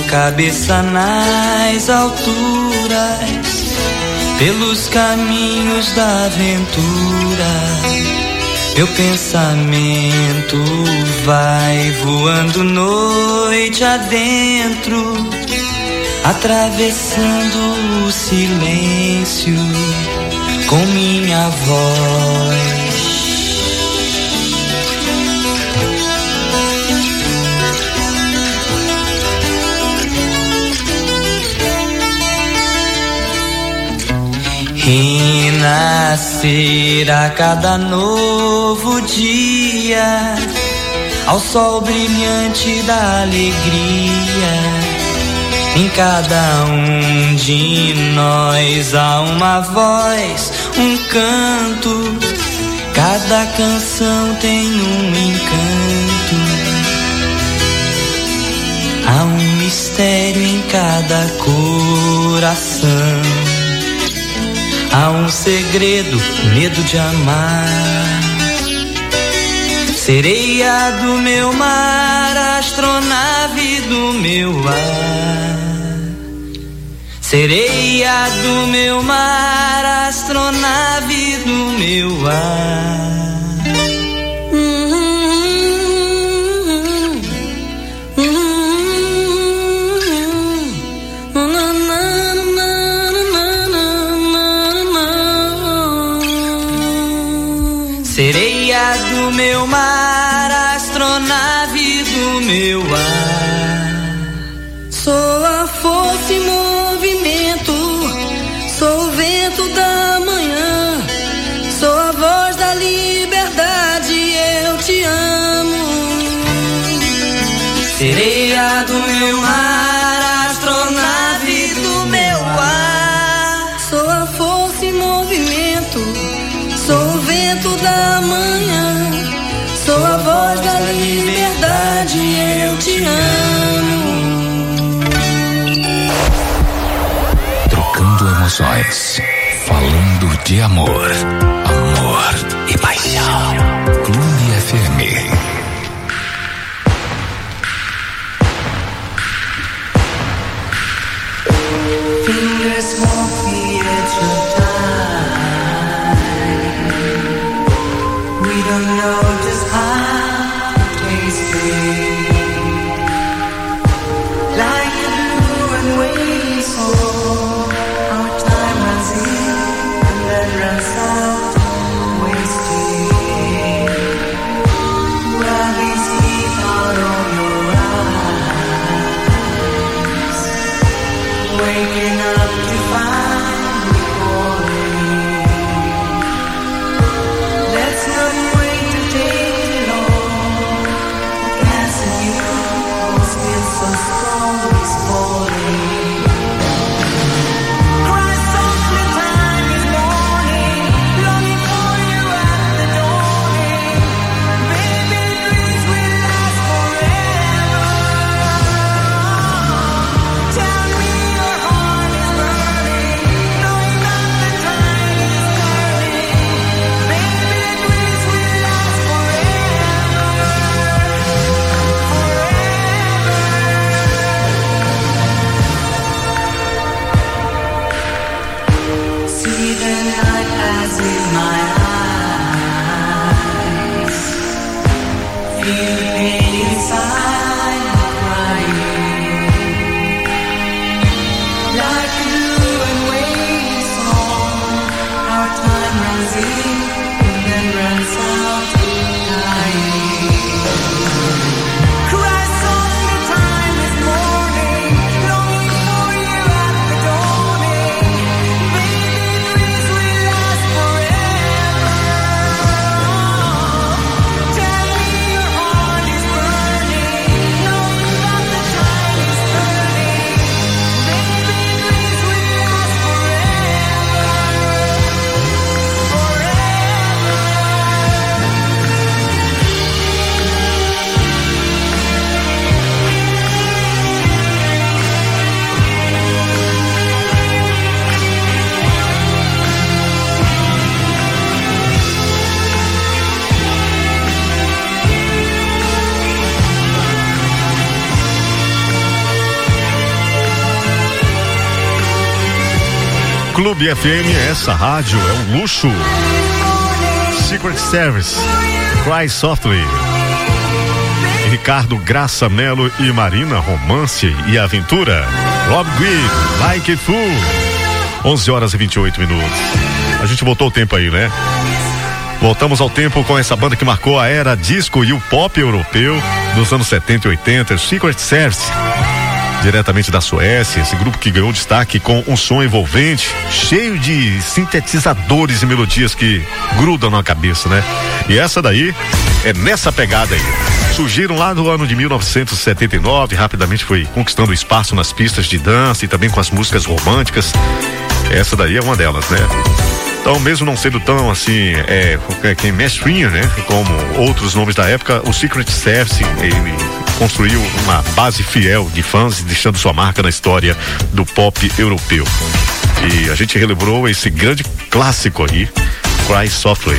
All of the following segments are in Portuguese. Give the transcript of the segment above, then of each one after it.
cabeça nas alturas, pelos caminhos da aventura. Meu pensamento vai voando noite adentro, atravessando o silêncio com minha voz. Renascer a cada novo dia, ao sol brilhante da alegria. Em cada um de nós há uma voz, um canto. Cada canção tem um encanto. Há um mistério em cada coração. Há um segredo, medo de amar. Sereia do meu mar, astronave do meu ar. Sereia do meu mar, astronave do meu ar. Sereia do meu mar, astronave do meu ar. Sou a força em movimento, sou o vento da manhã, sou a voz da liberdade, eu te amo. Sereia do meu mar, astronave do meu ar. Sou a força em movimento, sou o vento da manhã, sou a voz da liberdade, eu te amo. Trocando emoções, falando de amor, amor e paixão. Clube FM. Fingers walk the edge of time. We don't know just how to taste it. Like a blue and wavy song, our time runs in and then runs out, wasted. While we sleep out of your eyes, waking up to find you calling. Let's not wait to take it long. Dancing you was still so strong, is falling. Cry softly, time is morning, longing for you at the dawning. Baby, dreams will last forever. Tell me your heart is burning, knowing that the tide is turning. Baby, dreams will last forever, forever. See the night as in my eyes, feel the pain inside me crying. Like a blue and wavy song, our time runs in and then runs out, dying. Cry softly, time is morning, longing for you at the dawning. Baby, dreams will last forever. Tell me your heart is burning, Clube FM, essa rádio é um luxo. Secret Service, Cry Softly. Ricardo Graça Mello e Marina, Romance e Aventura. Rob Greed, Like It Fool. 11h28. A gente voltou o tempo aí, né? Voltamos ao tempo com essa banda que marcou a era disco e o pop europeu dos anos 70 e 80, Secret Service. Diretamente da Suécia, esse grupo que ganhou destaque com um som envolvente, cheio de sintetizadores e melodias que grudam na cabeça, né? E essa daí é nessa pegada aí. Surgiram lá no ano de 1979, rapidamente foi conquistando espaço nas pistas de dança e também com as músicas românticas. Essa daí é uma delas, né? Então, mesmo não sendo tão assim, mainstream, né? Como outros nomes da época, o Secret Service, ele construiu uma base fiel de fãs, deixando sua marca na história do pop europeu. E a gente relembrou esse grande clássico aí, Cry Softly.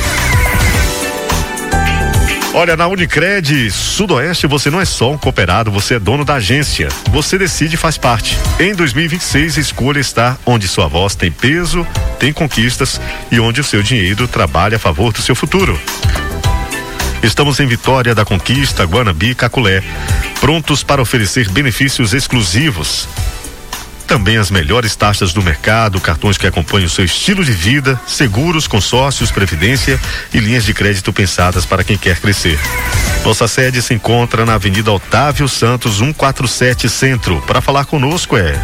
Olha, na Unicred Sudoeste você não é só um cooperado, você é dono da agência. Você decide e faz parte. Em 2026, escolha estar onde sua voz tem peso, tem conquistas e onde o seu dinheiro trabalha a favor do seu futuro. Estamos em Vitória da Conquista, Guanabi, Caculé, prontos para oferecer benefícios exclusivos. Também as melhores taxas do mercado, cartões que acompanham o seu estilo de vida, seguros, consórcios, previdência e linhas de crédito pensadas para quem quer crescer. Nossa sede se encontra na Avenida Otávio Santos, 147 Centro. Para falar conosco é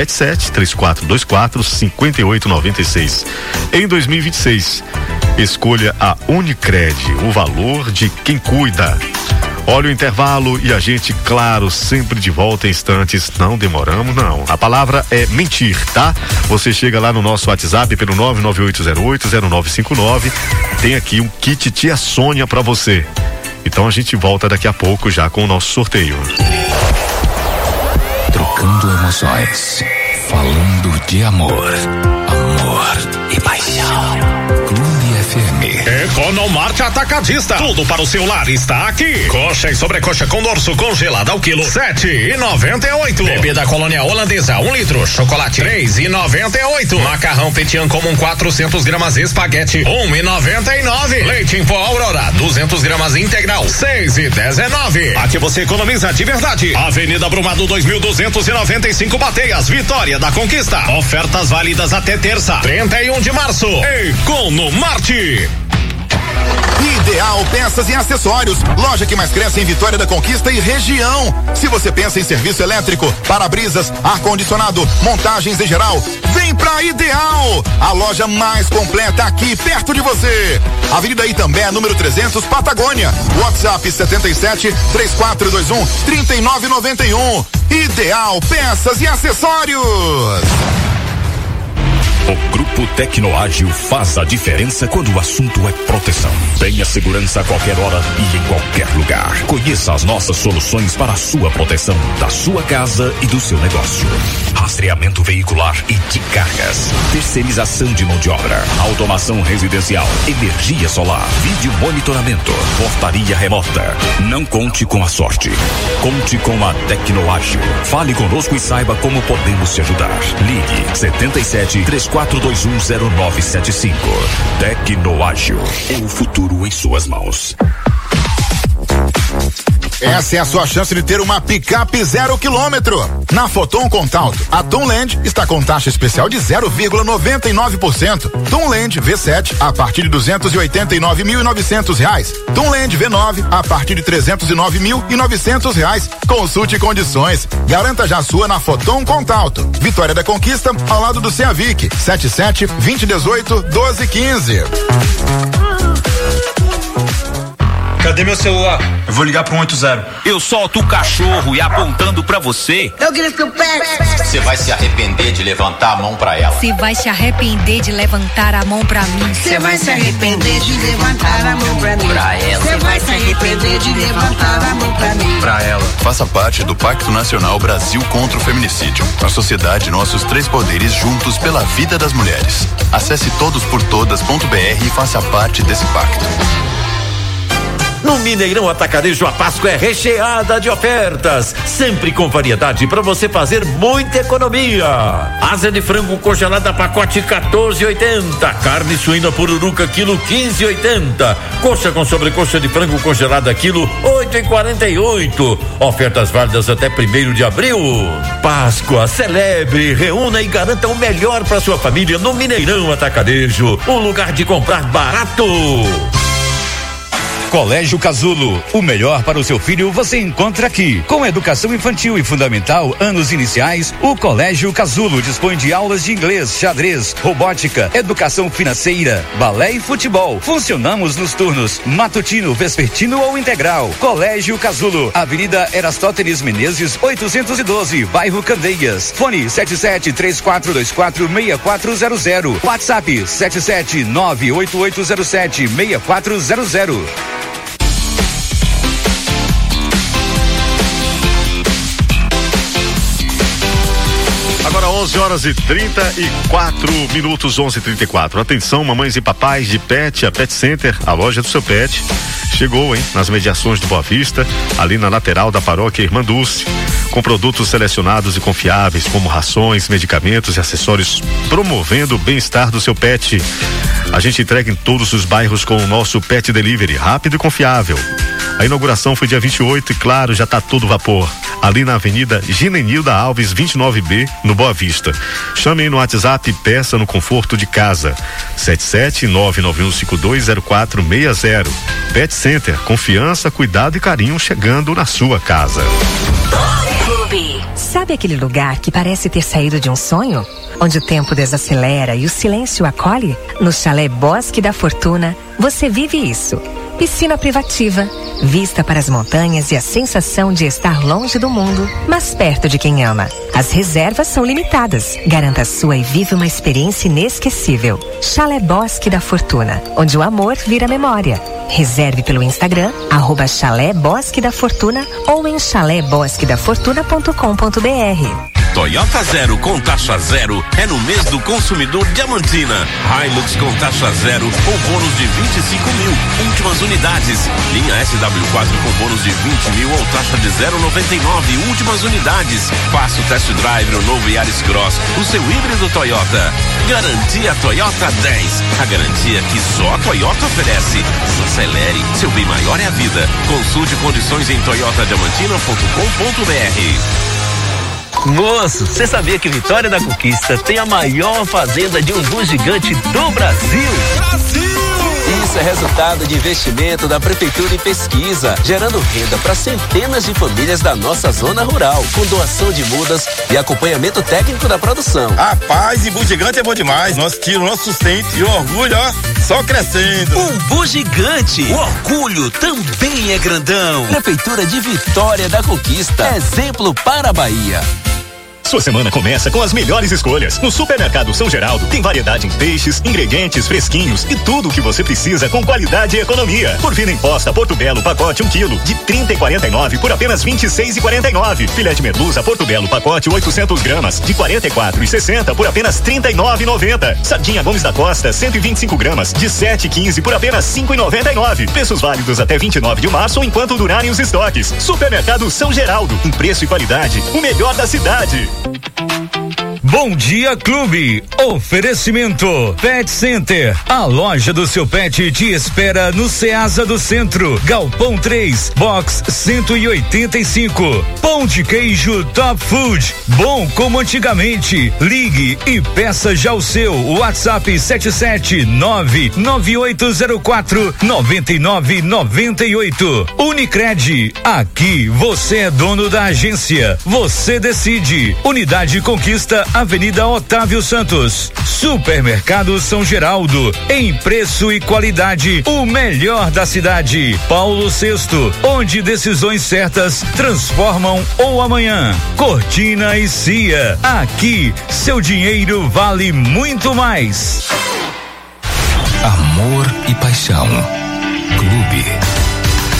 77-3424-5896. Em 2026, escolha a Unicred, o valor de quem cuida. Olha o intervalo e a gente, claro, sempre de volta em instantes. Não demoramos, não. A palavra é mentir, tá? Você chega lá no nosso WhatsApp pelo 998080959. Tem aqui um kit Tia Sônia pra você. Então a gente volta daqui a pouco já com o nosso sorteio. Trocando emoções, falando de amor, amor e paixão. Clube FM. Economarte Atacadista. Tudo para o seu lar está aqui. Coxa e sobrecoxa com dorso congelada ao quilo, 7,98. Bebida Colônia Holandesa, 1 litro. Chocolate, 3,98. Macarrão Petian comum 400 gramas espaguete, 1,99. Leite em pó Aurora, 200 gramas integral, 6,19. Aqui você economiza de verdade. Avenida Brumado 2295 Bateias, Vitória da Conquista. Ofertas válidas até terça, 31 de março. Economarte. Ideal Peças e Acessórios, loja que mais cresce em Vitória da Conquista e região. Se você pensa em serviço elétrico, para-brisas, ar-condicionado, montagens em geral, vem pra Ideal, a loja mais completa aqui perto de você. Avenida Itambé, número 300, Patagônia. WhatsApp 77-3421-3991. Ideal Peças e Acessórios. O Grupo Tecnoágil faz a diferença quando o assunto é proteção. Tenha segurança a qualquer hora e em qualquer lugar. Conheça as nossas soluções para a sua proteção, da sua casa e do seu negócio. Rastreamento veicular e de cargas. Terceirização de mão de obra. Automação residencial. Energia solar. Vídeo monitoramento. Portaria remota. Não conte com a sorte. Conte com a Tecnoágil. Fale conosco e saiba como podemos te ajudar. Ligue 77-3421-0975. Tecnoágil. O futuro em suas mãos. Essa é a sua chance de ter uma picape 0 km. Na Foton Contalto, a Tomland está com taxa especial de 0,99%. Tomland V7 a partir de R$289.900. Tomland V9 a partir de R$309.900. Consulte condições. Garanta já a sua na Foton Contalto. Vitória da Conquista, ao lado do Ceavic. 77-2018-1215. Cadê meu celular? Eu vou ligar pro 180. Eu solto o cachorro e apontando pra você. Eu grito pé. Você vai se arrepender de levantar a mão pra ela. Você vai se arrepender de levantar a mão pra mim. Você vai se arrepender de levantar a mão pra mim. Pra ela. Você vai se arrepender de levantar a mão pra mim. Pra ela. Faça parte do Pacto Nacional Brasil contra o Feminicídio. A sociedade, nossos 3 poderes juntos pela vida das mulheres. Acesse todosportodas.br e faça parte desse pacto. No Mineirão Atacarejo, a Páscoa é recheada de ofertas, sempre com variedade para você fazer muita economia. Asa de frango congelada pacote 14,80. Carne suína pururuca quilo 15,80. Coxa com sobrecoxa de frango congelada quilo 8,48. Ofertas válidas até 1º de abril. Páscoa, celebre, reúna e garanta o melhor para sua família no Mineirão Atacarejo, um lugar de comprar barato. Colégio Casulo, o melhor para o seu filho você encontra aqui. Com educação infantil e fundamental, anos iniciais, o Colégio Casulo dispõe de aulas de inglês, xadrez, robótica, educação financeira, balé e futebol. Funcionamos nos turnos matutino, vespertino ou integral. Colégio Casulo, Avenida Erastótenes Menezes, 812, bairro Candeias. Fone 7734246400. WhatsApp 77988076400. Agora 11h34, 11h34. Atenção, mamães e papais de pet, a Pet Center, a loja do seu pet. Chegou, hein? Nas mediações do Boa Vista, ali na lateral da paróquia Irmã Dulce, com produtos selecionados e confiáveis, como rações, medicamentos e acessórios, promovendo o bem-estar do seu pet. A gente entrega em todos os bairros com o nosso Pet Delivery, rápido e confiável. A inauguração foi dia 28 e, claro, já tá todo vapor. Ali na Avenida Ginenilda Alves, 29B, no Boa Vista. Chame no WhatsApp e peça no conforto de casa. 77991520460. Pet Center, confiança, cuidado e carinho chegando na sua casa. Sabe aquele lugar que parece ter saído de um sonho? Onde o tempo desacelera e o silêncio acolhe? No Chalé Bosque da Fortuna, você vive isso. Piscina privativa, vista para as montanhas e a sensação de estar longe do mundo, mas perto de quem ama. As reservas são limitadas. Garanta a sua e vive uma experiência inesquecível. Chalé Bosque da Fortuna, onde o amor vira memória. Reserve pelo Instagram, @Chalé Bosque da Fortuna ou em chalébosquedafortuna.com.br. Toyota Zero com taxa zero é no mês do consumidor Diamantina. Hilux com taxa zero ou bônus de 25 mil. Últimas unidades. Linha SW4 com bônus de 20 mil ou taxa de 0,99. Últimas unidades. Faça o test drive no novo Yaris Cross, o seu híbrido Toyota. Garantia Toyota 10. A garantia que só a Toyota oferece. Acelere, seu bem maior é a vida. Consulte condições em toyotadiamantina.com.br. Moço, você sabia que Vitória da Conquista tem a maior fazenda de umbu gigante do Brasil? Isso é resultado de investimento da Prefeitura em pesquisa, gerando renda para centenas de famílias da nossa zona rural, com doação de mudas e acompanhamento técnico da produção. Rapaz, umbu gigante é bom demais. Nosso tiro, nosso sustento e o orgulho, ó, só crescendo. Umbu gigante, o orgulho também é grandão. Prefeitura de Vitória da Conquista, exemplo para a Bahia. Sua semana começa com as melhores escolhas. No Supermercado São Geraldo tem variedade em peixes, ingredientes fresquinhos e tudo o que você precisa com qualidade e economia. Porvina imposta Porto Belo pacote 1 quilo de 30,49 por apenas 26,49. Filé de merluza Porto Belo pacote 800 gramas de 44,60 por apenas 39,90. Sardinha Gomes da Costa 125 gramas de 7,15 por apenas 5,99. Preços válidos até 29 de março enquanto durarem os estoques. Supermercado São Geraldo, em preço e qualidade, o melhor da cidade. Bom Dia Clube. Oferecimento Pet Center. A loja do seu pet te espera no Ceasa do Centro. Galpão 3, box 185. Pão de queijo Top Food. Bom como antigamente. Ligue e peça já o seu. WhatsApp 77998049998. Unicred. Aqui você é dono da agência. Você decide. Unidade Conquista, Avenida Otávio Santos. Supermercado São Geraldo, em preço e qualidade, o melhor da cidade. Paulo VI, onde decisões certas transformam o amanhã. Cortina e Cia, aqui seu dinheiro vale muito mais. Amor e paixão. Clube.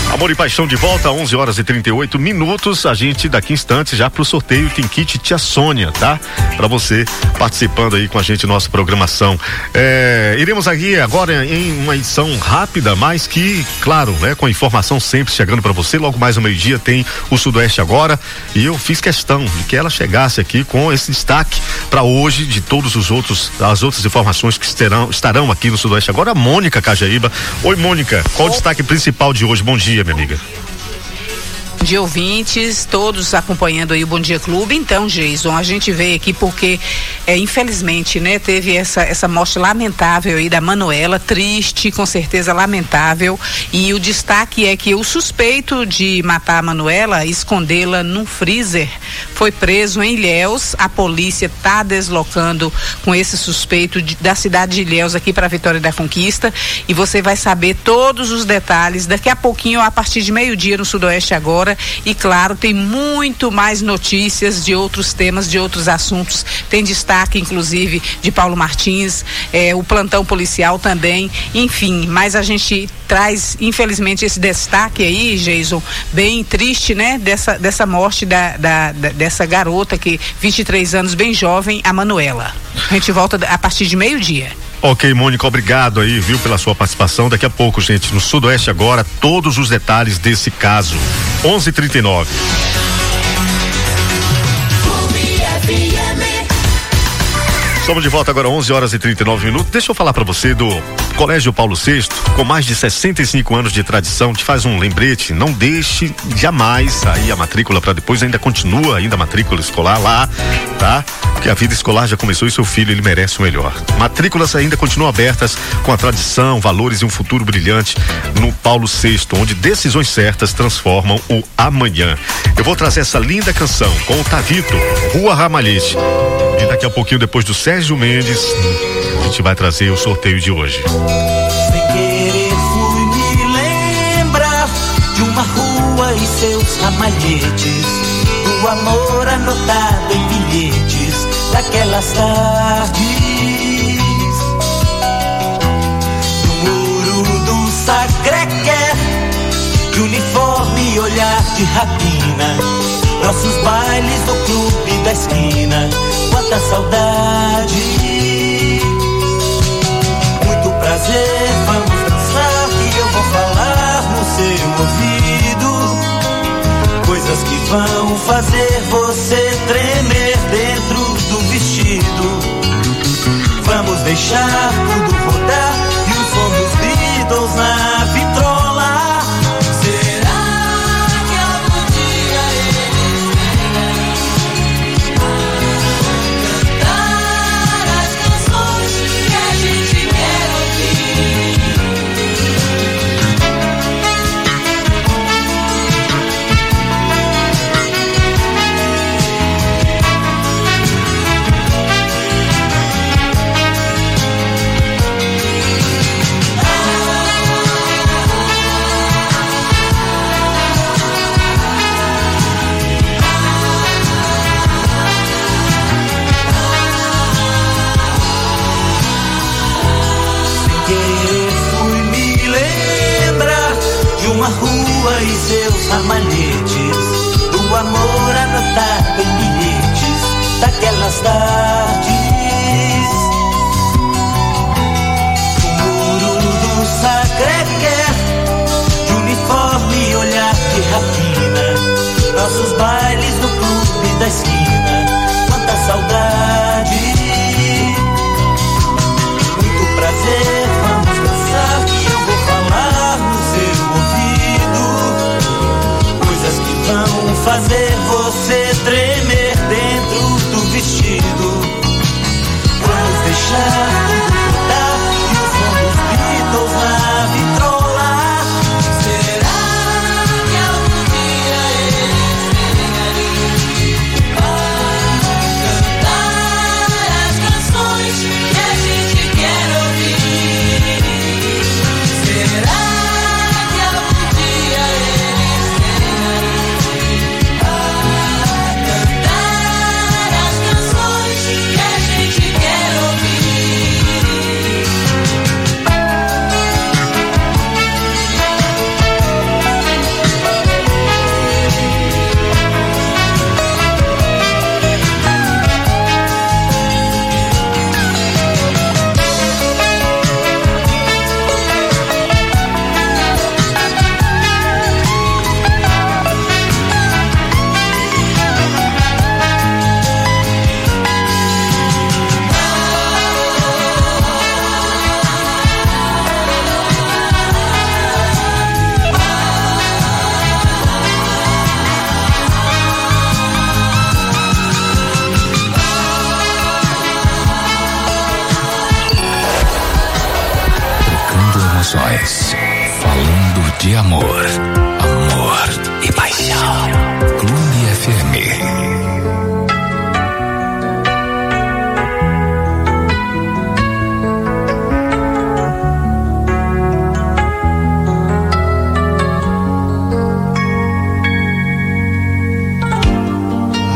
Amor e Paixão de volta, 11 horas e 38 minutos. A gente daqui a instantes já pro sorteio tem kit Tia Sônia, tá? Pra você participando aí com a gente nossa programação. Iremos aqui agora em uma edição rápida, mas que, claro, né, com informação sempre chegando pra você. Logo mais ao meio-dia tem o Sudoeste Agora e eu fiz questão de que ela chegasse aqui com esse destaque pra hoje de todos as outras informações que estarão aqui no Sudoeste Agora. A Mônica Cajaíba. Oi, Mônica, qual o destaque principal de hoje? Bom dia, minha amiga. Bom dia, ouvintes, todos acompanhando aí o Bom Dia Clube. Então, Jason, a gente veio aqui porque, infelizmente, né, teve essa morte lamentável aí da Manuela, triste, com certeza lamentável, e o destaque é que o suspeito de matar a Manuela, escondê-la num freezer, foi preso em Ilhéus. A polícia está deslocando com esse suspeito da cidade de Ilhéus aqui para Vitória da Conquista, e você vai saber todos os detalhes daqui a pouquinho, a partir de meio-dia no Sudoeste Agora. E claro, tem muito mais notícias de outros temas, de outros assuntos. Tem destaque, inclusive, de Paulo Martins, o plantão policial também, enfim, mas a gente traz, infelizmente, esse destaque aí, Jason, bem triste, né? Dessa morte dessa garota que, 23 anos, bem jovem, a Manuela. A gente volta a partir de meio-dia. Ok, Mônica, obrigado aí, viu, pela sua participação. Daqui a pouco, gente, no Sudoeste Agora, todos os detalhes desse caso. 11h39. Estamos de volta agora, 11 horas e 39 minutos. Deixa eu falar para você do Colégio Paulo VI, com mais de 65 anos de tradição. Te faz um lembrete, não deixe jamais aí a matrícula para depois. Ainda continua ainda a matrícula escolar lá, tá? Porque a vida escolar já começou e seu filho, ele merece o melhor. Matrículas ainda continuam abertas com a tradição, valores e um futuro brilhante no Paulo VI, onde decisões certas transformam o amanhã. Eu vou trazer essa linda canção com o Tavito, Rua Ramalhete. E daqui a pouquinho, depois do Sérgio Mendes, a gente vai trazer o sorteio de hoje. Sem querer fui me lembrar de uma rua e seus ramalhetes, do amor anotado em bilhetes daquelas tardes, do muro do Sacré-Cœur, de uniforme e olhar de rapina, nossos bailes no clube da esquina. Quanta saudade, muito prazer, vamos dançar que eu vou falar no seu ouvido, coisas que vão fazer você tremer dentro do vestido. Vamos deixar tudo rodar e o som dos Beatles na vitrola. E seus ramalhetes, do amor anotado em bilhetes daquelas tardes, o muro do Sacré-Cœur, de uniforme e olhar de rapina, nossos bailes no clube da esquina. Quanta saudade, muito prazer, vamos dançar que eu vou falar no seu ouvido, vão fazer você tremer dentro do vestido. Vamos deixar tudo rodar e o som dos Beatles na vitrola. Será que algum dia eles vêm ali?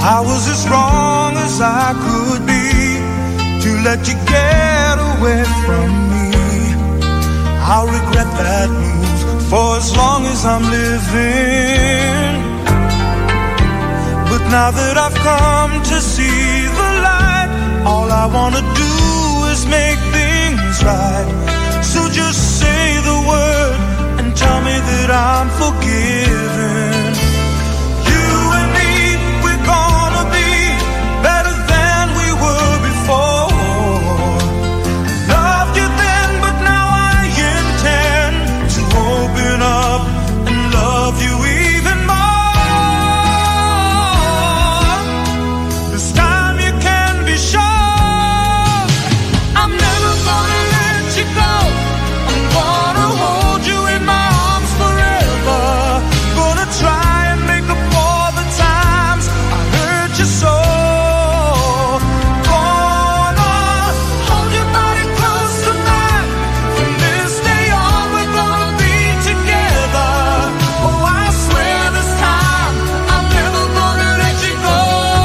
I was as wrong as I could be to let you get away from me. I'll regret that move for as long as I'm living. But now that I've come to see the light, all I wanna do is make things right. So just say the word and tell me that I'm forgiven. You and me, we're gonna be better than we were before. Loved you then, but now I intend to open up and love you even more. This time you can be sure I'm never gonna let you go. I'm gonna hold you in my arms forever. Gonna try and make up all the times I hurt you so. Gonna hold your body close to mine. From this day on we're gonna be together. Oh, I swear this time I'm never gonna let you go.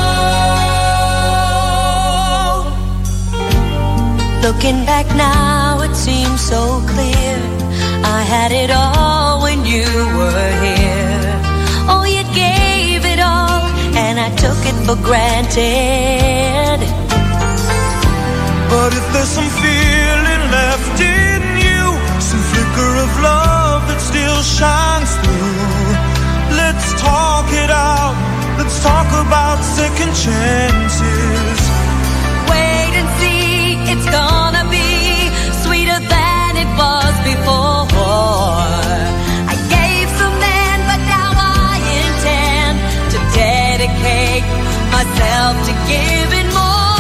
Looking back now, it seems so clear. I had it all when you were here. Oh, you gave it all, and I took it for granted. But if there's some feeling left in you, some flicker of love that still shines through, let's talk it out. Let's talk about second chances. Wait and see, it's gonna be sweeter than it was before. I gave some then, but now I intend to dedicate myself to giving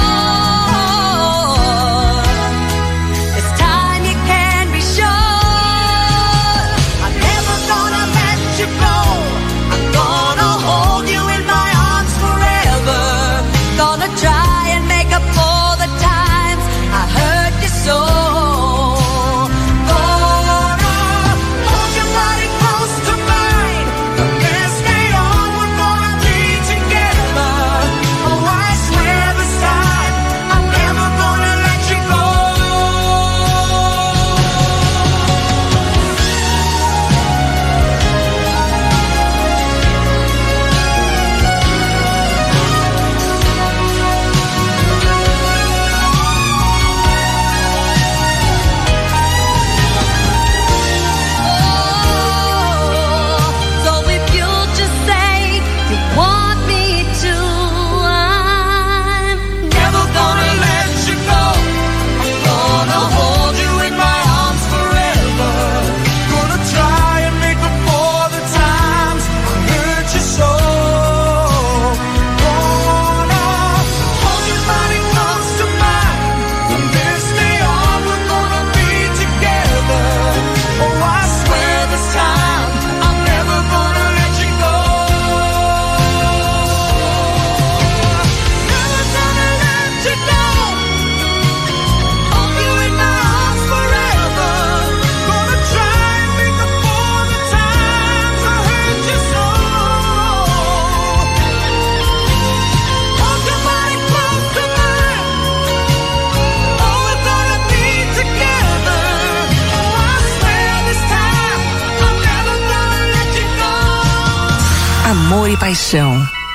more. This time you can be sure I'm never gonna let you go. I'm gonna hold you in my arms forever. Gonna try and make up for the times I hurt you so. Gonna hold your body close to mine. From this day on we're gonna be together. Oh, I swear this time I'm never gonna let you go. So if you'll just say you want me to, I'm never gonna let you go. I'm gonna hold you in my arms forever. Gonna try and make up for the times I hurt you so. Gonna hold your body close to mine. From this day on we're gonna be together. Oh, I swear this time I'm never gonna let you go. Never gonna let you go. Hold you in my arms forever. Gonna try and make up for the times I hurt you so. Hold your body close to mine. Oh, we're gonna be together. Oh, I swear this time I'm never gonna let you go. Amor e paixão.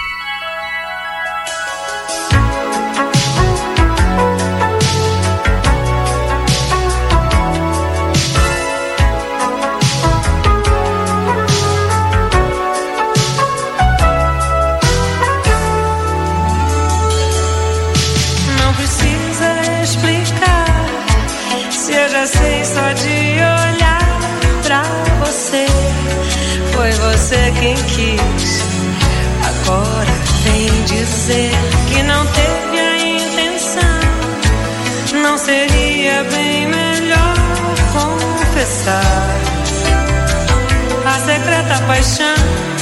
Não precisa explicar, se eu já sei só de olhar pra você. Foi você quem quis, agora vem dizer que não teve a intenção. Não seria bem melhor confessar a secreta paixão?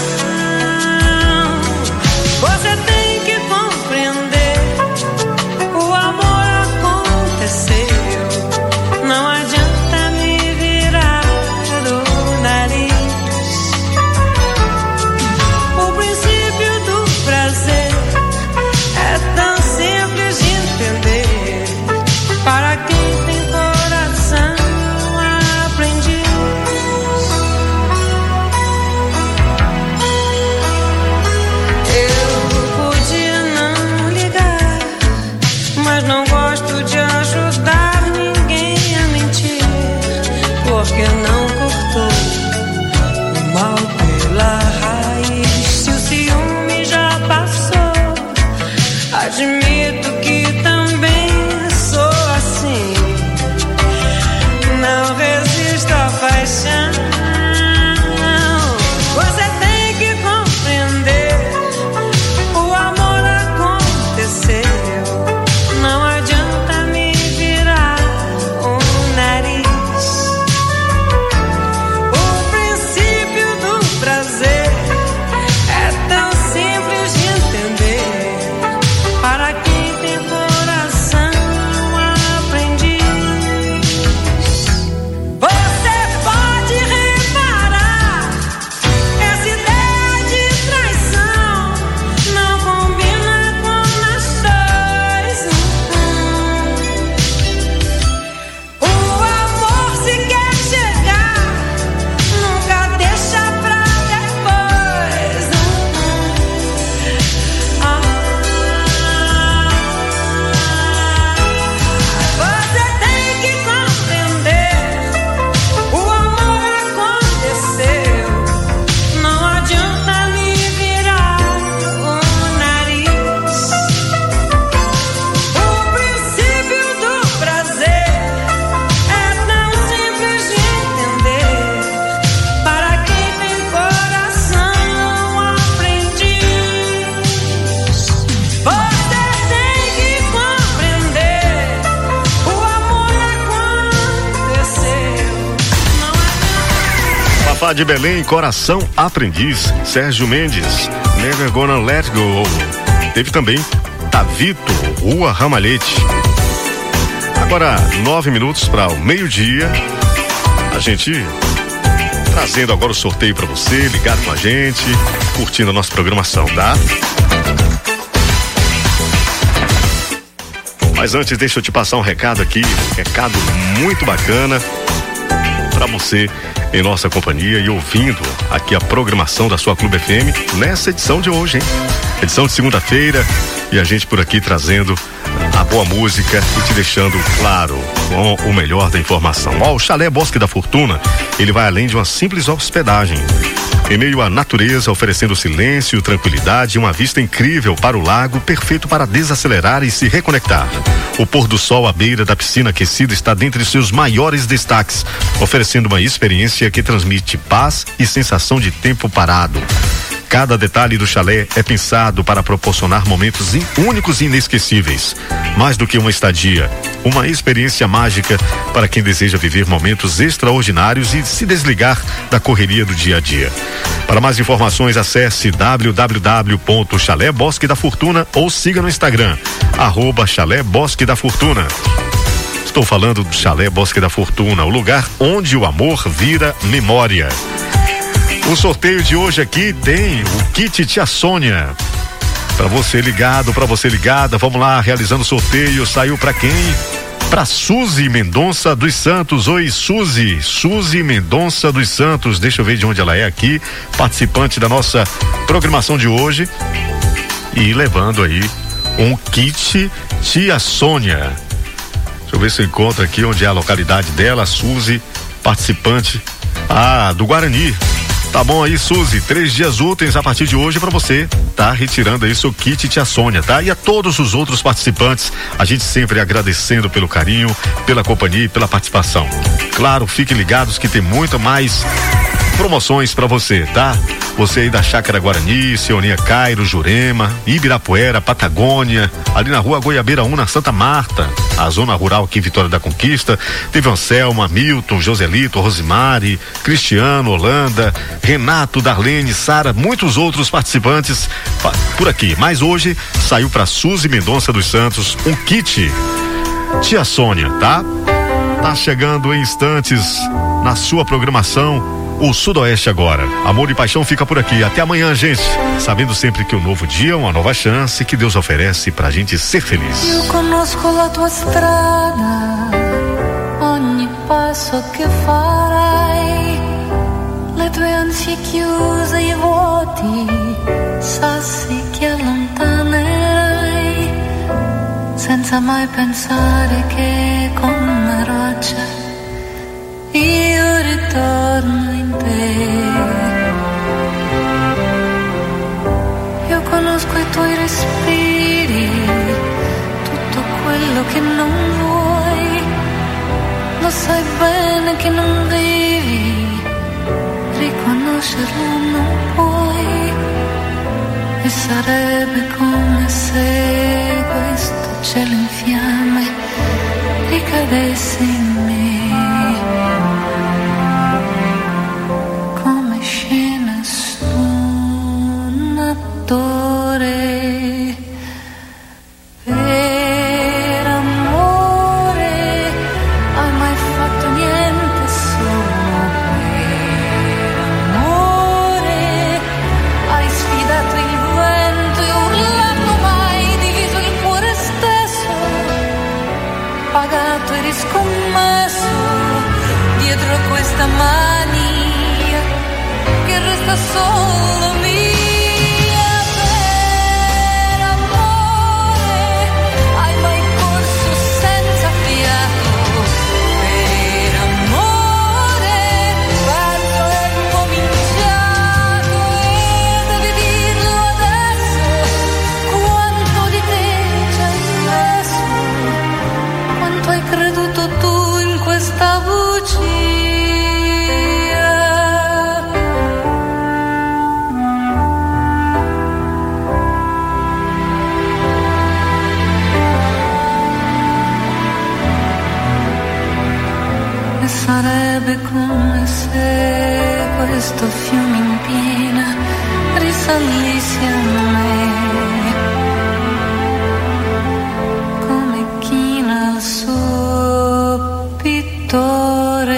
Você tem que compreender, o amor aconteceu. Não adianta me virar o nariz. O princípio do prazer Lá de Belém, Coração Aprendiz, Sérgio Mendes, Never Gonna Let Go. Teve também Tavito, Rua Ramalhete. Agora 9 minutos para o meio-dia. A gente trazendo agora o sorteio para você, ligado com a gente, curtindo a nossa programação, tá? Mas antes, deixa eu te passar um recado aqui, recado muito bacana para você em nossa companhia e ouvindo aqui a programação da sua Clube FM nessa edição de hoje, hein? Edição de segunda-feira, e a gente por aqui trazendo a boa música e te deixando, claro, com o melhor da informação. Ó, o Chalé Bosque da Fortuna, ele vai além de uma simples hospedagem. Em meio à natureza, oferecendo silêncio, tranquilidade e uma vista incrível para o lago, perfeito para desacelerar e se reconectar. O pôr do sol à beira da piscina aquecida está dentre seus maiores destaques, oferecendo uma experiência que transmite paz e sensação de tempo parado. Cada detalhe do chalé é pensado para proporcionar momentos únicos e inesquecíveis. Mais do que uma estadia, uma experiência mágica para quem deseja viver momentos extraordinários e se desligar da correria do dia a dia. Para mais informações, acesse www.chalé Bosque da Fortuna ou siga no Instagram, @Chalé Bosque da Fortuna. Estou falando do Chalé Bosque da Fortuna, o lugar onde o amor vira memória. O sorteio de hoje aqui tem o kit Tia Sônia. Pra você ligado, pra você ligada, vamos lá, realizando o sorteio. Saiu pra quem? Pra Suzy Mendonça dos Santos. Oi, Suzy. Suzy Mendonça dos Santos. Deixa eu ver de onde ela é aqui. Participante da nossa programação de hoje. E levando aí um kit Tia Sônia. Deixa eu ver se eu encontro aqui onde é a localidade dela, Suzy, participante do Guarani. Tá bom aí, Suzy, 3 dias úteis a partir de hoje para você tá retirando aí seu kit Tia Sônia, tá? E a todos os outros participantes, a gente sempre agradecendo pelo carinho, pela companhia e pela participação. Claro, fiquem ligados que tem muita mais promoções para você, tá? Você aí da Chácara Guarani, Seoninha Cairo, Jurema, Ibirapuera, Patagônia, ali na rua Goiabeira 1, na Santa Marta, a zona rural aqui em Vitória da Conquista. Teve Anselma, Milton, Joselito, Rosimari, Cristiano, Holanda, Renato, Darlene, Sara, muitos outros participantes por aqui. Mas hoje saiu para Suzy Mendonça dos Santos um kit Tia Sônia, tá? Tá chegando em instantes na sua programação o Sudoeste agora. Amor e paixão fica por aqui. Até amanhã, gente. Sabendo sempre que o novo dia é uma nova chance que Deus oferece pra gente ser feliz. Eu conosco la tua strada, ogni passo che farai, le tue ansie chiuse e i vuoti, sassi che allontanerai, senza mai pensare che con una roccia io ritorno in te. Io conosco i tuoi respiri, tutto quello che non vuoi, lo sai bene che non devi, riconoscerlo non puoi, e sarebbe come se questo cielo in fiamme ricadesse in me. Per amore hai mai fatto niente solo per amore, hai sfidato il vento e urlando mai diviso il cuore stesso, pagato e riscommesso dietro questa mania che resta solo mia. bellissima come china il suo pittore.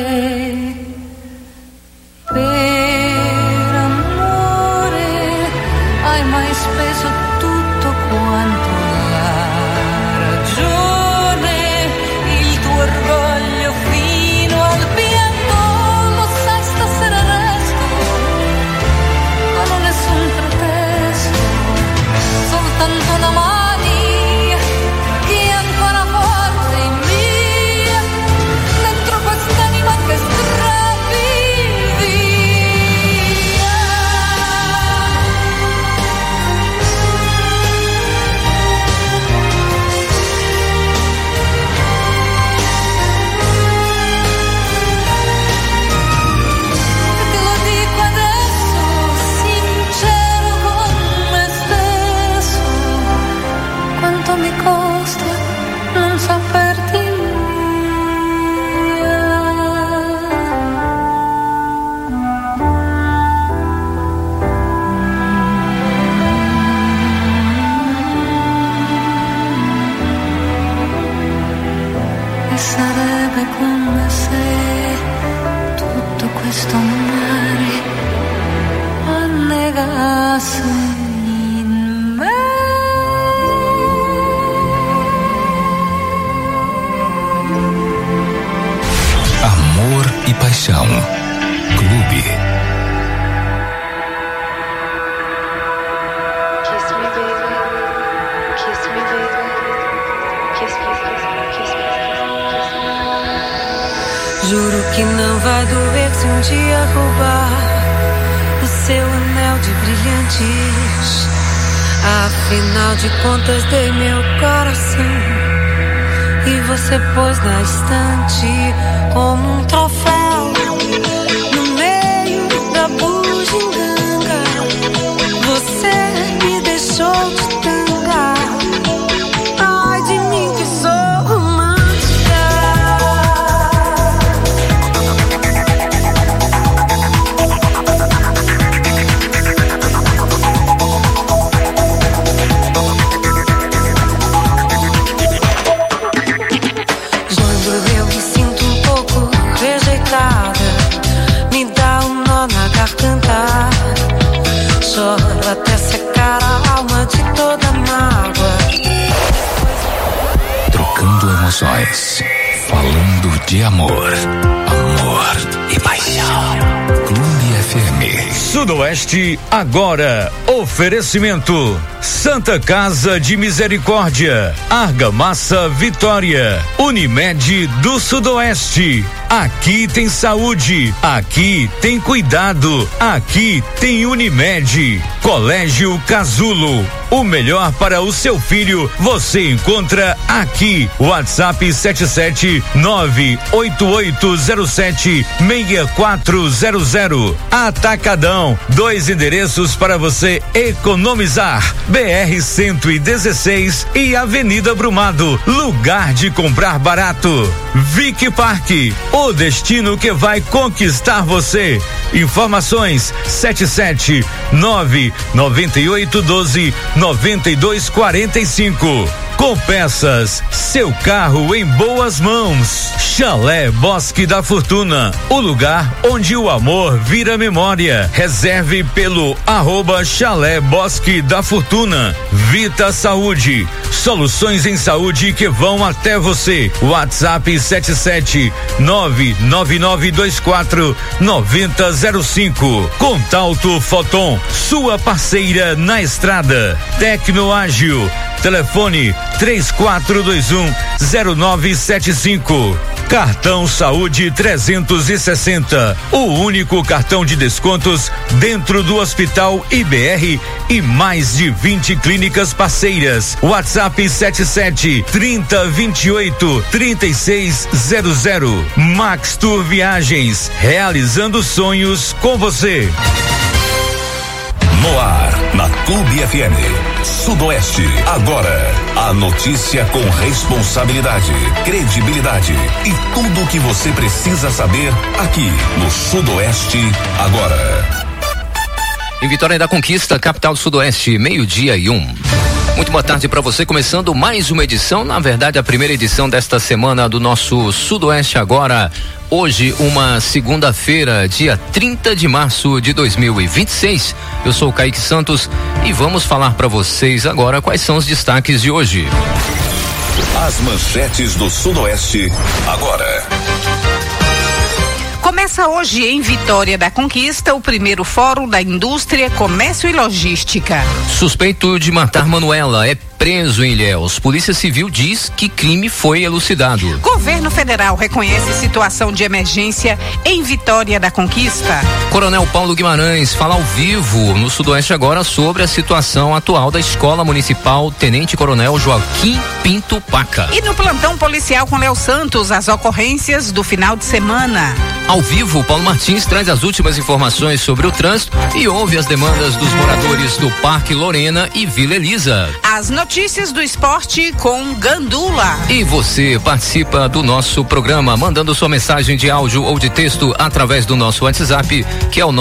Per amore hai mai speso tutto quanto la ragione, il tuo orgoglio fino al pianto, lo sai stasera resto, non ho nessun pretesto, soltanto una mani che è ancora forte in me, dentro quest'anima che stravivi. Te lo dico adesso, sincero con me stesso, quanto mi costa non saperti e sarebbe come se tutto questo mare annegasse in me. Amor e paixão. Clube. Kiss me baby, kiss me baby, kiss me, kiss me, kiss me. Juro que não vai doer se um dia roubar o seu anel de brilhantes. Afinal de contas dei meu coração e você pôs na estante como um troféu no meio da bugiganga. Você me deixou de tanga. Ai de mim que sou romântica. Quando eu me sinto um pouco rejeitada, me dá um nó na garganta. Choro até secar a alma de toda mágoa. Trocando emoções. Falando de amor. Amor e paixão. Clube FM. Sudoeste agora. Oferecimento: Santa Casa de Misericórdia, Argamassa Vitória, Unimed do Sudoeste. Aqui tem saúde, aqui tem cuidado, aqui tem Unimed. Colégio Casulo, o melhor para o seu filho você encontra aqui. WhatsApp 77988076400. Atacadão, 2 endereços para você economizar: BR-116 e Avenida Brumado, lugar de comprar barato. Vic Parque, o destino que vai conquistar você. Informações 77998129245. Com peças, seu carro em boas mãos. Chalé Bosque da Fortuna, o lugar onde o amor vira memória. Reserve pelo @Chalé Bosque da Fortuna. Vita Saúde, soluções em saúde que vão até você. WhatsApp 77999249005. Contalto Foton, sua parceira na estrada. Tecnoágil, telefone 34210975. Cartão Saúde 360, o único cartão de descontos dentro do Hospital IBR e mais de 20 clínicas parceiras. WhatsApp 7730283600. Max Tour Viagens, realizando sonhos com você. No ar, na Clube FM. Sudoeste, agora. A notícia com responsabilidade, credibilidade e tudo o que você precisa saber aqui no Sudoeste, agora. Em Vitória da Conquista, capital do Sudoeste, 12:01. Muito boa tarde para você, começando mais uma edição, na verdade a primeira edição desta semana do nosso Sudoeste Agora. Hoje, uma segunda-feira, dia 30 de março de 2026. Eu sou o Kaique Santos e vamos falar para vocês agora quais são os destaques de hoje. As manchetes do Sudoeste agora. Começa hoje em Vitória da Conquista o primeiro Fórum da Indústria, Comércio e Logística. Suspeito de matar Manuela é preso em Ilhéus. Polícia Civil diz que crime foi elucidado. Governo Federal reconhece situação de emergência em Vitória da Conquista. Coronel Paulo Guimarães fala ao vivo no Sudoeste Agora sobre a situação atual da Escola Municipal Tenente Coronel Joaquim Pinto Paca. E no plantão policial com Léo Santos, as ocorrências do final de semana. Ao vivo, Paulo Martins traz as últimas informações sobre o trânsito e ouve as demandas dos moradores do Parque Lorena e Vila Elisa. As notícias do esporte com Gandula. E você participa do nosso programa mandando sua mensagem de áudio ou de texto através do nosso WhatsApp, que é o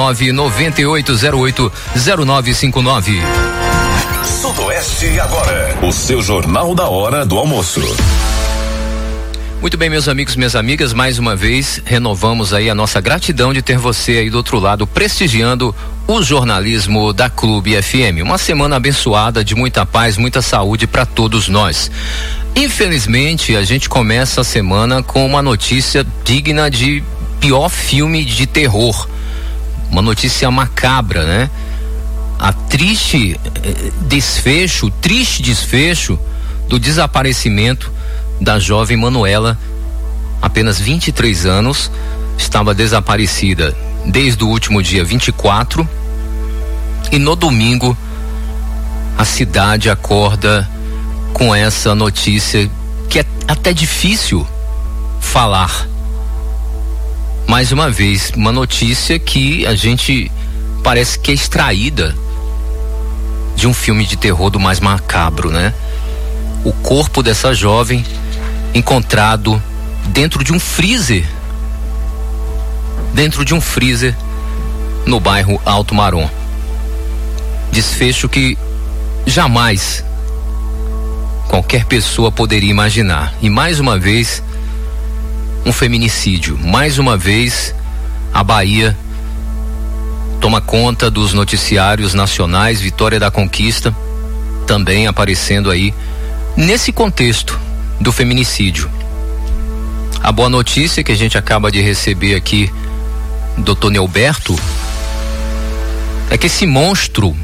998080959. Sudoeste Agora, o seu jornal da hora do almoço. Muito bem, meus amigos, minhas amigas, mais uma vez renovamos aí a nossa gratidão de ter você aí do outro lado prestigiando o jornalismo da Clube FM. Uma semana abençoada, de muita paz, muita saúde para todos nós. Infelizmente, a gente começa a semana com uma notícia digna de pior filme de terror. Uma notícia macabra, né? A triste desfecho do desaparecimento da jovem Manuela, apenas 23 anos, estava desaparecida desde o último dia 24 e no domingo a cidade acorda com essa notícia que é até difícil falar. Mais uma vez, uma notícia que a gente parece que é extraída de um filme de terror do mais macabro, né? O corpo dessa jovem encontrado dentro de um freezer no bairro Alto Marom. Desfecho que jamais qualquer pessoa poderia imaginar. E mais uma vez um feminicídio, mais uma vez a Bahia toma conta dos noticiários nacionais. Vitória da Conquista também aparecendo aí nesse contexto do feminicídio. A boa notícia que a gente acaba de receber aqui, Dr. Neuberto, é que esse monstro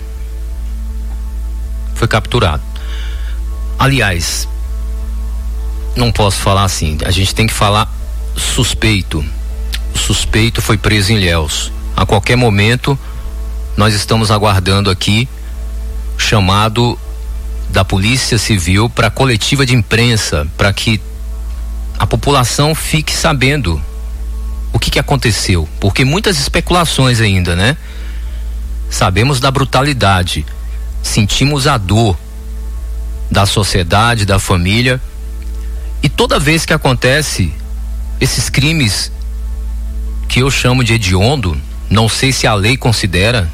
foi capturado. Aliás, não posso falar assim, a gente tem que falar suspeito. O suspeito foi preso em Ilhéus. A qualquer momento nós estamos aguardando aqui chamado da Polícia Civil para coletiva de imprensa, para que a população fique sabendo o que aconteceu, porque muitas especulações ainda, né? Sabemos da brutalidade, sentimos a dor da sociedade, da família, e toda vez que acontece esses crimes que eu chamo de hediondo, não sei se a lei considera,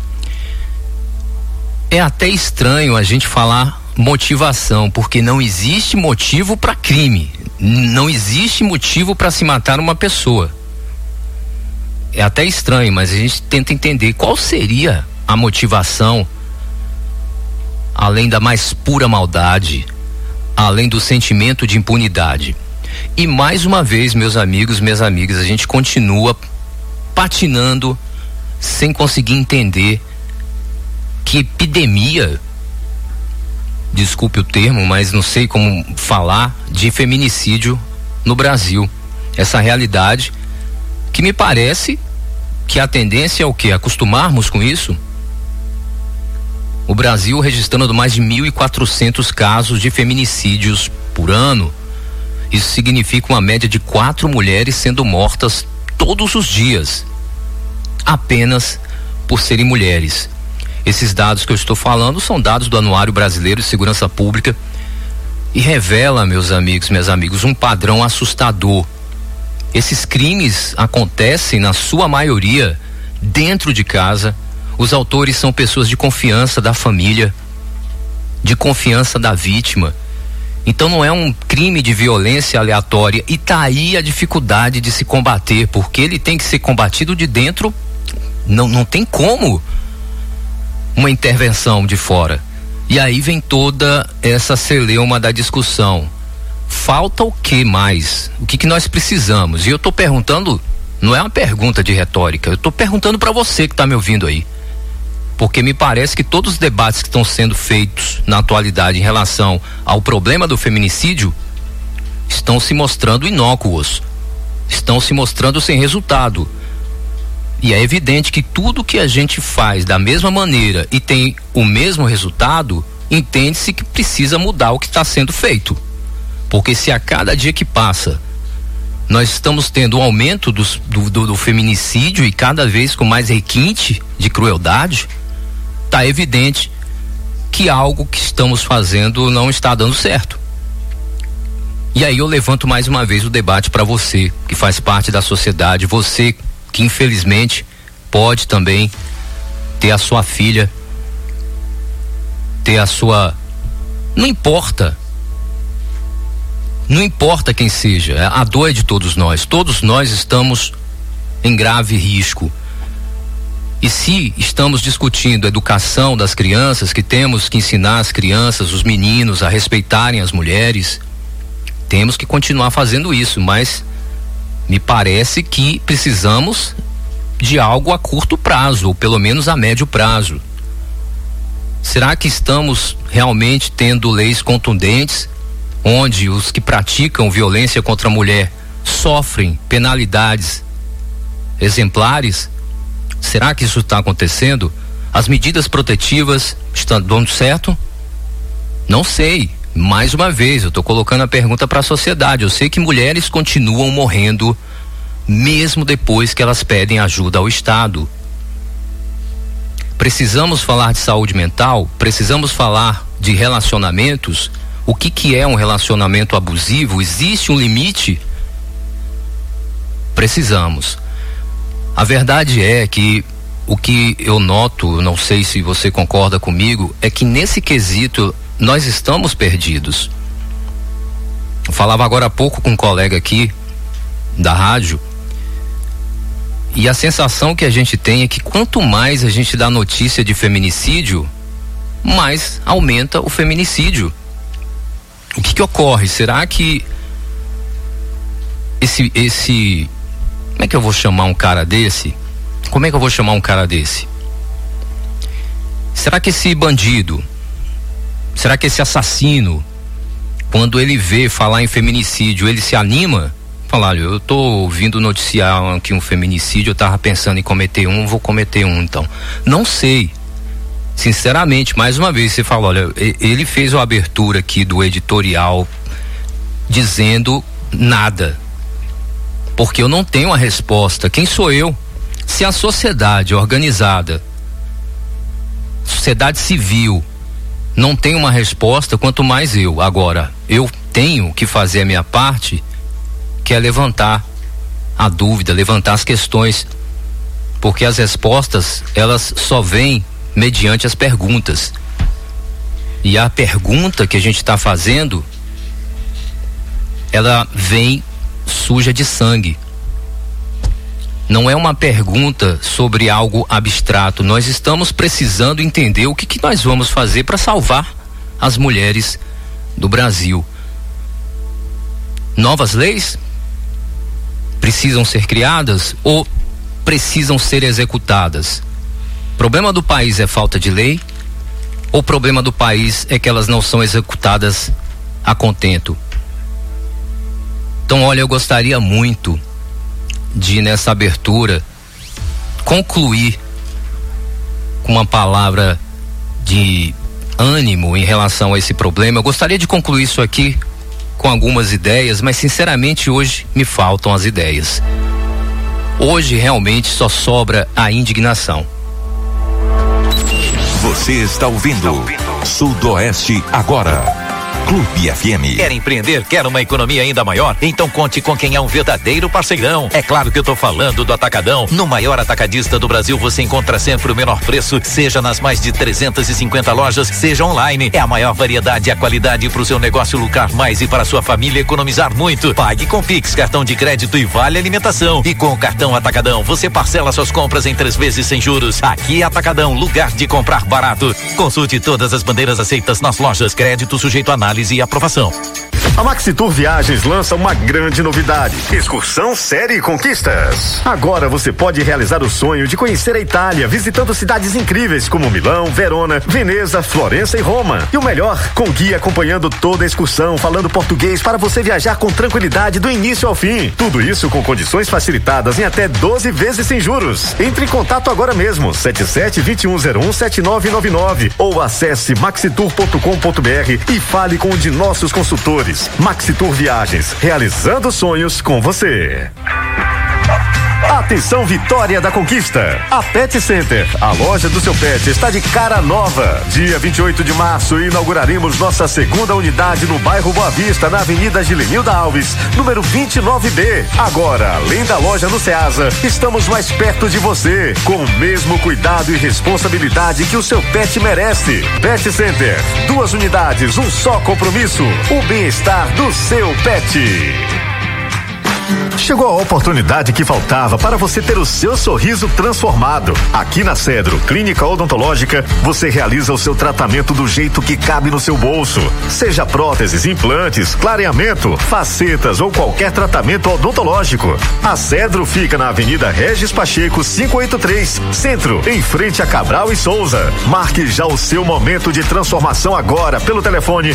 é até estranho a gente falar motivação, porque não existe motivo para crime, não existe motivo para se matar uma pessoa. É até estranho, mas a gente tenta entender qual seria a motivação, além da mais pura maldade, além do sentimento de impunidade. E mais uma vez, meus amigos, minhas amigas, a gente continua patinando sem conseguir entender que epidemia, desculpe o termo, mas não sei como falar, de feminicídio no Brasil. Essa realidade que me parece que a tendência é o quê? Acostumarmos com isso? O Brasil registrando mais de 1.400 casos de feminicídios por ano. Isso significa uma média de 4 mulheres sendo mortas todos os dias, apenas por serem mulheres. Esses dados que eu estou falando são dados do Anuário Brasileiro de Segurança Pública e revela, meus amigos, minhas amigas, um padrão assustador. Esses crimes acontecem, na sua maioria, dentro de casa Os autores são pessoas de confiança da família, de confiança da vítima. Então não é um crime de violência aleatória, e tá aí a dificuldade de se combater, porque ele tem que ser combatido de dentro. Não tem como uma intervenção de fora. E aí vem toda essa celeuma da discussão. Falta o que mais? O que nós precisamos? E eu tô perguntando, não é uma pergunta de retórica, eu tô perguntando para você que tá me ouvindo aí. Porque me parece que todos os debates que estão sendo feitos na atualidade em relação ao problema do feminicídio estão se mostrando inócuos, estão se mostrando sem resultado. E é evidente que tudo que a gente faz da mesma maneira e tem o mesmo resultado, entende-se que precisa mudar o que está sendo feito. Porque se a cada dia que passa nós estamos tendo um aumento do feminicídio, e cada vez com mais requinte de crueldade, tá evidente que algo que estamos fazendo não está dando certo. E aí eu levanto mais uma vez o debate para você que faz parte da sociedade, você que infelizmente pode também ter a sua filha, ter a sua... Não importa quem seja, a dor é de todos nós estamos em grave risco. E se estamos discutindo a educação das crianças, que temos que ensinar as crianças, os meninos a respeitarem as mulheres, temos que continuar fazendo isso, mas me parece que precisamos de algo a curto prazo, ou pelo menos a médio prazo. Será que estamos realmente tendo leis contundentes, onde os que praticam violência contra a mulher sofrem penalidades exemplares? Será que isso está acontecendo? As medidas protetivas estão dando certo? Não sei. Mais uma vez, eu estou colocando a pergunta para a sociedade. Eu sei que mulheres continuam morrendo mesmo depois que elas pedem ajuda ao Estado. Precisamos falar de saúde mental, precisamos falar de relacionamentos. O que é um relacionamento abusivo? Existe um limite? Precisamos. A verdade é que o que eu noto, não sei se você concorda comigo, é que nesse quesito nós estamos perdidos. Eu falava agora há pouco com um colega aqui da rádio, e a sensação que a gente tem é que quanto mais a gente dá notícia de feminicídio, mais aumenta o feminicídio. O que ocorre? Será que esse como é que eu vou chamar um cara desse? Como é que eu vou chamar um cara desse? Será que esse bandido, será que esse assassino, quando ele vê falar em feminicídio, ele se anima? Falar, olha, eu tô ouvindo noticiar aqui um feminicídio, eu tava pensando em cometer um, vou cometer um então. Não sei. Sinceramente, mais uma vez, você fala, olha, ele fez a abertura aqui do editorial dizendo nada. Porque eu não tenho a resposta. Quem sou eu? Se a sociedade organizada, sociedade civil, não tem uma resposta, quanto mais eu. Agora, eu tenho que fazer a minha parte, que é levantar a dúvida, levantar as questões, porque as respostas, elas só vêm mediante as perguntas. E a pergunta que a gente está fazendo, ela vem suja de sangue. Não é uma pergunta sobre algo abstrato. Nós estamos precisando entender o que nós vamos fazer para salvar as mulheres do Brasil. Novas leis precisam ser criadas ou precisam ser executadas? O problema do país é falta de lei, ou o problema do país é que elas não são executadas a contento? Então, olha, eu gostaria muito de, nessa abertura, concluir com uma palavra de ânimo em relação a esse problema. Eu gostaria de concluir isso aqui com algumas ideias, mas sinceramente hoje me faltam as ideias. Hoje realmente só sobra a indignação. Você está ouvindo Sudoeste Agora. Clube FM. Quer empreender? Quer uma economia ainda maior? Então conte com quem é um verdadeiro parceirão. É claro que eu tô falando do Atacadão. No maior atacadista do Brasil, você encontra sempre o menor preço, seja nas mais de 350 lojas, seja online. É a maior variedade e a qualidade para o seu negócio lucrar mais e para a sua família economizar muito. Pague com Pix, cartão de crédito e vale alimentação. E com o cartão Atacadão, você parcela suas compras em 3 vezes sem juros. Aqui é Atacadão, lugar de comprar barato. Consulte todas as bandeiras aceitas nas lojas. Crédito sujeito a análise e aprovação. A Maxitur Viagens lança uma grande novidade: Excursão Série Conquistas. Agora você pode realizar o sonho de conhecer a Itália, visitando cidades incríveis como Milão, Verona, Veneza, Florença e Roma. E o melhor, com guia acompanhando toda a excursão, falando português para você viajar com tranquilidade do início ao fim. Tudo isso com condições facilitadas em até 12 vezes sem juros. Entre em contato agora mesmo, 77-2101-7999 ou acesse maxitur.com.br e fale com um de nossos consultores. Maxitur Viagens, realizando sonhos com você. Atenção, Vitória da Conquista. A Pet Center, a loja do seu pet, está de cara nova. Dia 28 de março inauguraremos nossa segunda unidade no bairro Boa Vista, na Avenida Gilenilda Alves, número 29B. Agora, além da loja no Ceasa, estamos mais perto de você, com o mesmo cuidado e responsabilidade que o seu pet merece. Pet Center, 2 unidades, um só compromisso: o bem-estar do seu pet. Chegou a oportunidade que faltava para você ter o seu sorriso transformado. Aqui na Cedro Clínica Odontológica, você realiza o seu tratamento do jeito que cabe no seu bolso. Seja próteses, implantes, clareamento, facetas ou qualquer tratamento odontológico. A Cedro fica na Avenida Regis Pacheco 583, Centro, em frente a Cabral e Souza. Marque já o seu momento de transformação agora pelo telefone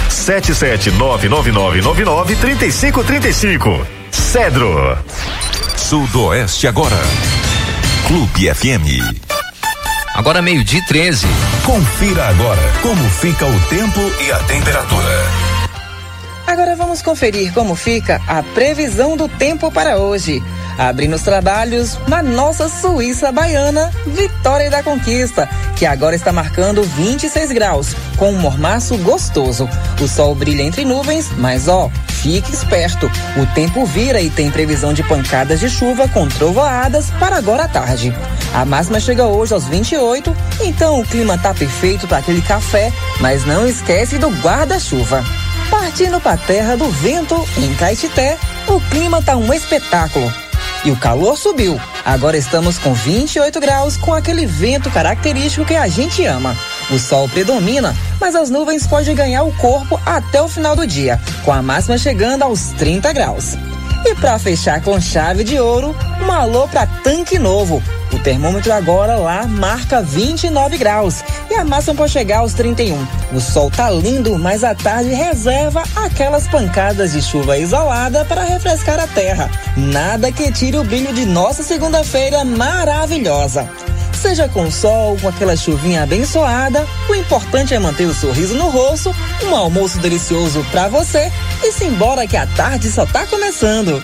77999993535. Cedro. Sudoeste agora. Clube FM. Agora 12:13. Confira agora como fica o tempo e a temperatura. Agora vamos conferir como fica a previsão do tempo para hoje. Abrindo os trabalhos na nossa Suíça baiana, Vitória da Conquista, que agora está marcando 26 graus, com um mormaço gostoso. O sol brilha entre nuvens, mas fique esperto. O tempo vira e tem previsão de pancadas de chuva com trovoadas para agora à tarde. A máxima chega hoje aos 28, então o clima tá perfeito para aquele café, mas não esquece do guarda-chuva. Partindo para a terra do vento, em Caetité, o clima tá um espetáculo. E o calor subiu. Agora estamos com 28 graus, com aquele vento característico que a gente ama. O sol predomina, mas as nuvens podem ganhar o corpo até o final do dia, com a máxima chegando aos 30 graus. E para fechar com chave de ouro, um alô para Tanque Novo. O termômetro agora lá marca 29 graus e a máxima pode chegar aos 31. O sol tá lindo, mas à tarde reserva aquelas pancadas de chuva isolada para refrescar a terra. Nada que tire o brilho de nossa segunda-feira maravilhosa. Seja com sol, com aquela chuvinha abençoada, o importante é manter o sorriso no rosto, um almoço delicioso pra você e simbora que a tarde só tá começando.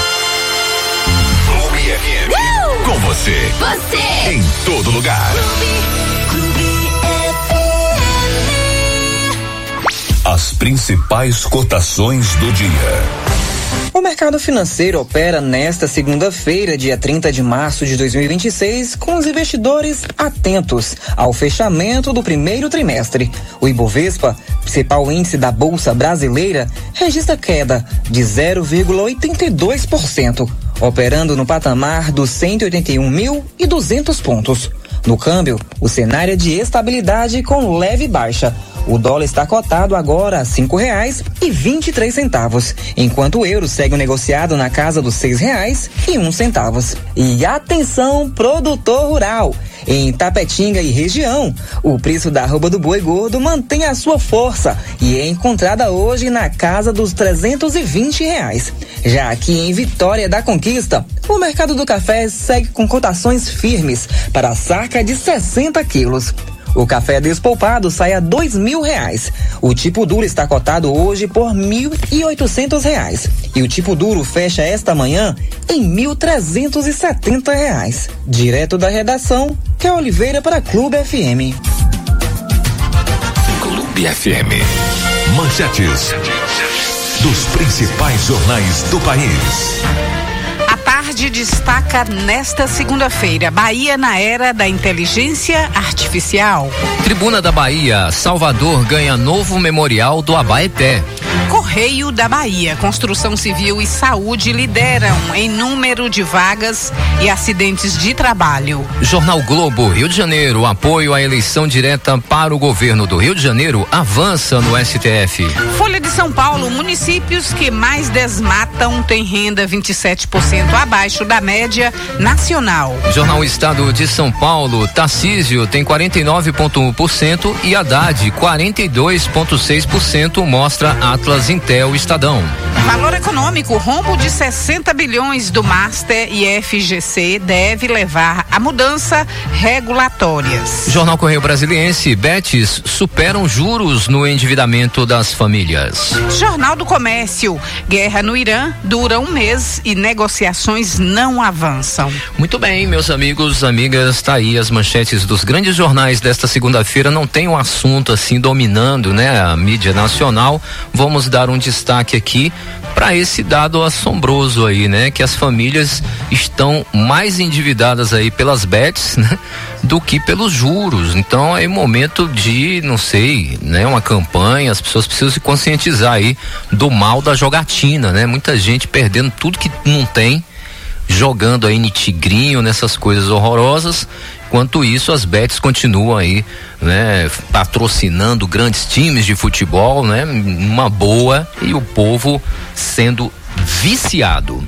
Clube FM. Com você. Em todo lugar. As principais cotações do dia. O mercado financeiro opera nesta segunda-feira, dia 30 de março de 2026, com os investidores atentos ao fechamento do primeiro trimestre. O Ibovespa, principal índice da Bolsa Brasileira, registra queda de 0,82%, operando no patamar dos 181.200 pontos. No câmbio, o cenário é de estabilidade com leve baixa. O dólar está cotado agora a R$5,23, enquanto o euro segue negociado na casa dos R$6,01. E atenção, produtor rural! Em Tapetinga e região, o preço da arroba do boi gordo mantém a sua força e é encontrada hoje na casa dos R$320. Já aqui em Vitória da Conquista, o mercado do café segue com cotações firmes para a saca de 60 quilos. O café despolpado sai a R$2.000. O tipo duro está cotado hoje por R$1.800. E o tipo duro fecha esta manhã em R$1.370. Direto da redação, que é Oliveira para Clube FM. Clube Clube FM. Manchetes dos principais jornais do país. A tarde destaca nesta segunda-feira: Bahia na era da inteligência artificial. Tribuna da Bahia, Salvador ganha novo memorial do Abaeté. Correio da Bahia, Construção Civil e Saúde lideram em número de vagas e acidentes de trabalho. Jornal Globo, Rio de Janeiro, apoio à eleição direta para o governo do Rio de Janeiro avança no STF. Folha de São Paulo, municípios que mais desmatam têm renda 27% abaixo da média nacional. Jornal Estado de São Paulo, Tarcísio tem 49,1% e Haddad 42,6%, mostra Atlas Intel Estadão. Valor econômico, rombo de 60 bilhões do Master e FGC deve levar a mudança regulatórias. Jornal Correio Brasiliense, bets superam juros no endividamento das famílias. Jornal do Comércio, guerra no Irã dura um mês e negociações não avançam. Muito bem, meus amigos, amigas, tá aí as manchetes dos grandes jornais desta segunda-feira. Não tem um assunto assim dominando, né, a mídia nacional. Vamos dar um destaque aqui para esse dado assombroso aí, né? Que as famílias estão mais endividadas aí pelas bets, né? Do que pelos juros. Então é momento de, não sei, né? Uma campanha, as pessoas precisam se conscientizar aí do mal da jogatina, né? Muita gente perdendo tudo que não tem, jogando aí no tigrinho, nessas coisas horrorosas. Enquanto isso, as bets continuam aí, né, patrocinando grandes times de futebol, né, uma boa, e o povo sendo viciado.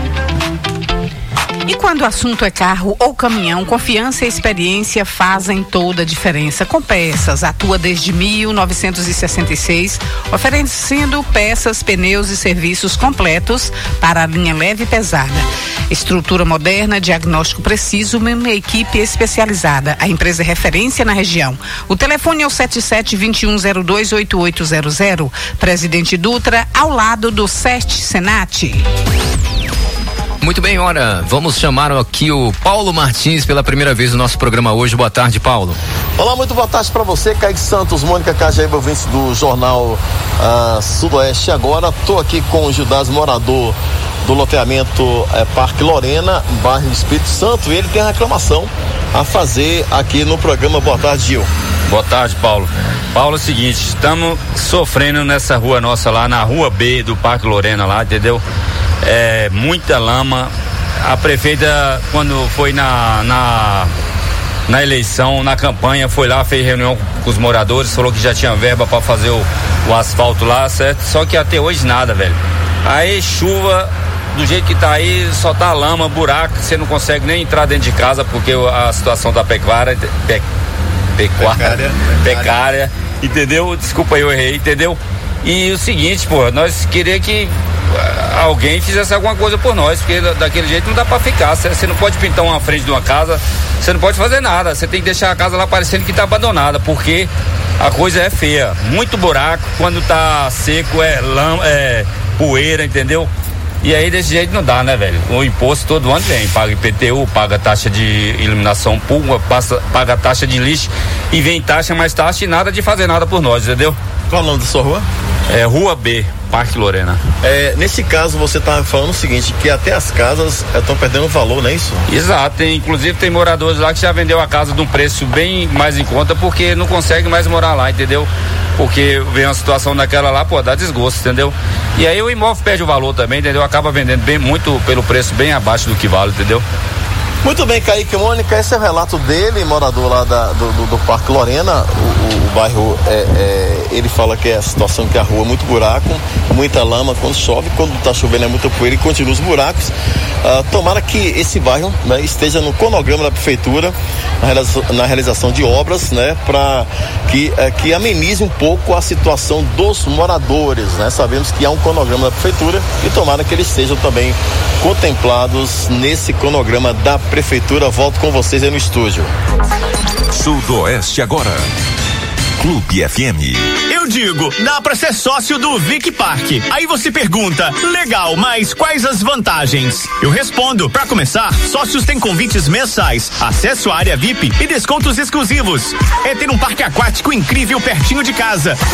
E quando o assunto é carro ou caminhão, confiança e experiência fazem toda a diferença. Com Peças, atua desde 1966, oferecendo peças, pneus e serviços completos para a linha leve e pesada. Estrutura moderna, diagnóstico preciso, uma equipe especializada. A empresa é referência na região. O telefone é o 77-2102-8800. Presidente Dutra, ao lado do SEST Senat. Muito bem, ora, vamos chamar aqui o Paulo Martins pela primeira vez no nosso programa hoje. Boa tarde, Paulo. Olá, muito boa tarde para você, Kaique Santos, Mônica Cajaíba, ouvinte do Jornal Sudoeste. Agora estou aqui com o Judas, morador do loteamento Parque Lorena, bairro Espírito Santo, e ele tem uma reclamação a fazer aqui no programa. Boa tarde, Gil. Boa tarde, Paulo. Paulo, é o seguinte, estamos sofrendo nessa rua nossa lá, na rua B do Parque Lorena lá, entendeu? Muita lama. A prefeita, quando foi na eleição, na campanha, foi lá, fez reunião com os moradores, falou que já tinha verba para fazer o asfalto lá, certo? Só que até hoje nada, velho. Aí chuva, do jeito que tá aí, só tá lama, buraco, você não consegue nem entrar dentro de casa porque a situação da pecuária, entendeu? Desculpa, eu errei, entendeu? E o seguinte, pô, nós queríamos que alguém fizesse alguma coisa por nós, porque daquele jeito não dá pra ficar. Você não pode pintar uma frente de uma casa, você não pode fazer nada, você tem que deixar a casa lá parecendo que tá abandonada, porque a coisa é feia, muito buraco, quando tá seco é poeira, entendeu? E aí desse jeito não dá, né, velho? O imposto todo ano vem, paga IPTU, paga taxa de iluminação pública, paga taxa de lixo, e vem taxa mais taxa e nada de fazer nada por nós, entendeu? Qual o nome da sua rua? Rua B, Parque Lorena. Nesse caso você tá falando o seguinte, que até as casas estão perdendo valor, não é isso? Exato, inclusive tem moradores lá que já vendeu a casa de um preço bem mais em conta porque não consegue mais morar lá, entendeu? Porque vem uma situação daquela lá, pô, dá desgosto, entendeu? E aí o imóvel perde o valor também, entendeu? Acaba vendendo muito pelo preço bem abaixo do que vale, entendeu? Muito bem, Kaique, Mônica, esse é o relato dele, morador lá do Parque Lorena. O bairro, ele fala que é a situação que a rua é muito buraco, muita lama quando chove, quando tá chovendo é muita poeira e continua os buracos. Tomara que esse bairro, né, esteja no cronograma da prefeitura, na realização de obras, né, para que amenize um pouco a situação dos moradores, né? Sabemos que há um cronograma da prefeitura e tomara que eles sejam também contemplados nesse cronograma da prefeitura. Volto com vocês aí no estúdio. Sudoeste agora. Clube FM. Eu digo, dá pra ser sócio do Vic Park. Aí você pergunta, legal, mas quais as vantagens? Eu respondo, pra começar, sócios têm convites mensais, acesso à área VIP e descontos exclusivos. É ter um parque aquático incrível pertinho de casa.